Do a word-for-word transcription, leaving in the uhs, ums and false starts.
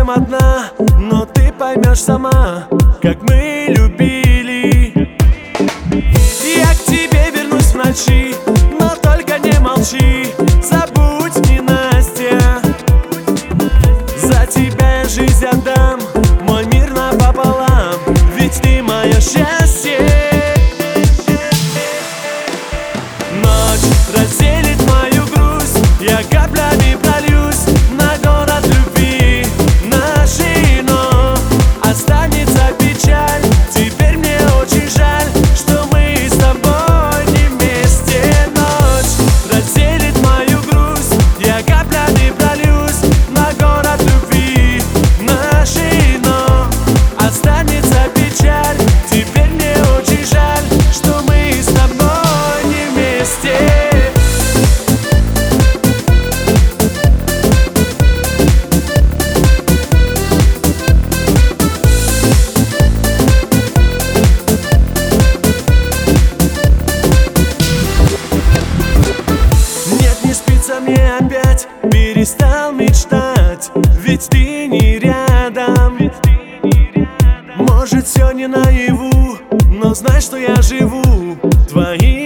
совсем одна, но ты поймешь сама, как мы любили. Я к тебе вернусь в ночи, но только не молчи. Забудь ненастья, за тебя я жизнь отдам, мой мир напополам, ведь ты мое счастье. Ночь разделит мою грусть, я каплями прольюсь на город любви нашей, но останется печаль. Теперь мне очень жаль, что мы с тобой не вместе. Ночь разделит мою грусть, я каплями прольюсь на город любви нашей, но останется печаль. Теперь мне очень жаль, что мы с тобой не вместе. Мне опять перестал мечтать, ведь ты не рядом. Может, все не наяву, но знай, что я живу твоим